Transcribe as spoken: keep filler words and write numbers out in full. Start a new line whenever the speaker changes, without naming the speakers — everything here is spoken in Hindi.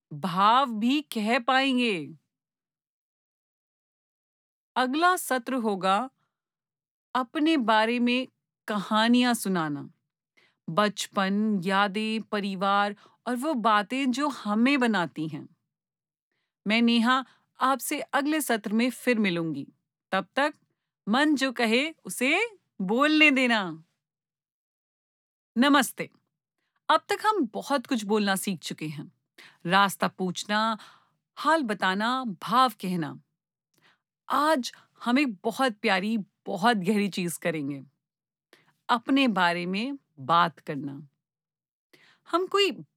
भाव भी कह पाएंगे। अगला सत्र होगा अपने बारे में कहानियां सुनाना। बचपन, यादें, परिवार और वो बातें जो हमें बनाती हैं। मैं नेहा आपसे अगले सत्र में फिर मिलूंगी। तब तक मन जो कहे उसे बोलने देना। नमस्ते। अब तक हम बहुत कुछ बोलना सीख चुके हैं। रास्ता पूछना, हाल बताना, भाव कहना। आज हम एक बहुत प्यारी, बहुत गहरी चीज करेंगे। अपने बारे में बात करना। हम कोई